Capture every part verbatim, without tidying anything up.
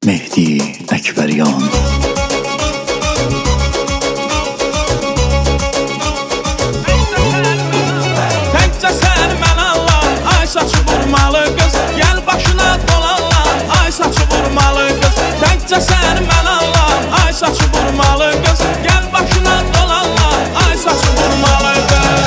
Mehdi Əkbəryan. Təkcə sən mən Allah, ay saçı vurmalı qız. Gəl başına dolanlar, ay saçı vurmalı qız. Təkcə sən mən Allah, ay saçı vurmalı qız. Gəl başına dolanlar, ay saçı vurmalı qız.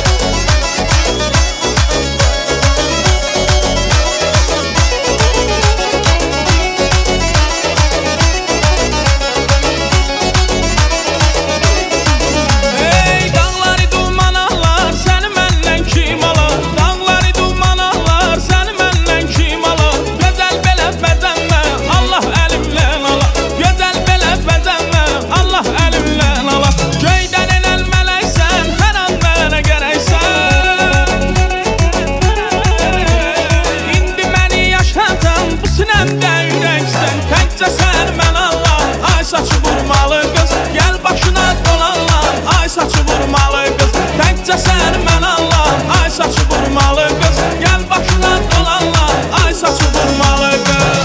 Təkcə sən mən Allah, ay saçı vurmalı qız. Gəl başına dolanlar, ay saçı vurmalı qız. Təkcə sən mən Allah, ay saçı vurmalı qız. Gəl başına dolanlar, ay saçı vurmalı qız.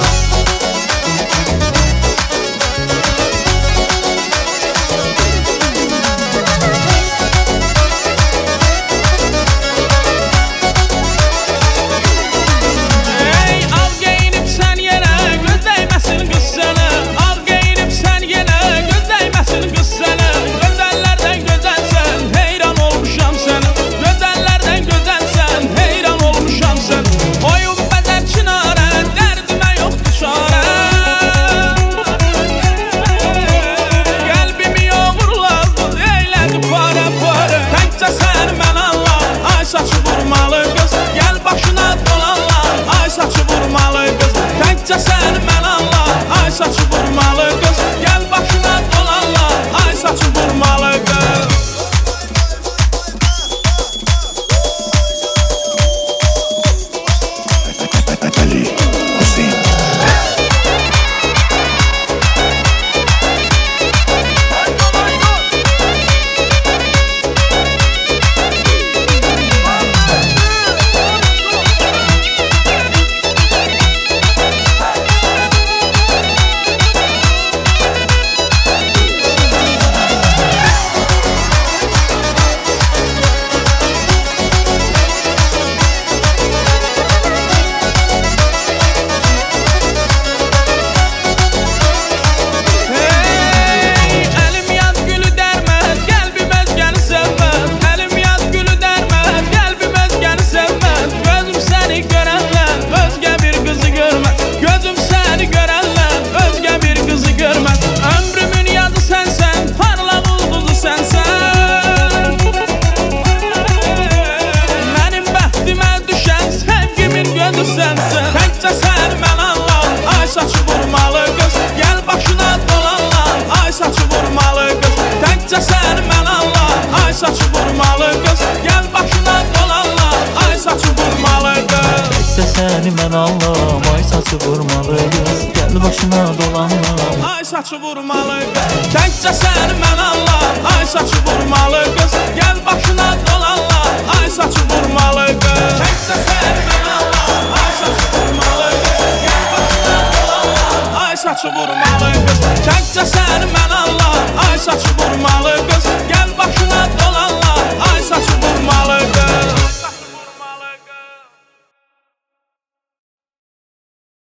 Saçı vurmalı qız, gəl başına dolanlar, ay saçı vurmalı qız. Təkcə sən mən Allah, ay saçı vurmalı qız. Gəl başına dolanlar, ay saçı vurmalı qız. Ali Hüseyin. Təkcə sən mən Allah, ay saçı vurmalı qız. Gəl başına dolanlar, ay saçı vurmalı qız. Təkcə sən mən Allah, ay saçı vurmalı qız. Gəl başına dolanlar, ay saçı vurmalı qız. Təkcə səni mən Allahım, ay saçı vurmalı qız. Gəl başına dolanlar, ay saçı vurmalı qız. Təkcə sən mən Allah, ay saçı vurmalı qız. Gəl başına dolanlar, ay saçı vurmalı qız. Təkcə sən mən Allah, ay saçı vurmalı qız. Gəl başına dolanlar, ay saçı vurmalı qız. Təkcə sən mən Allah, ay saçı vurmalı qız. Gəl başına dolanlar, ay saçı vurmalı qız.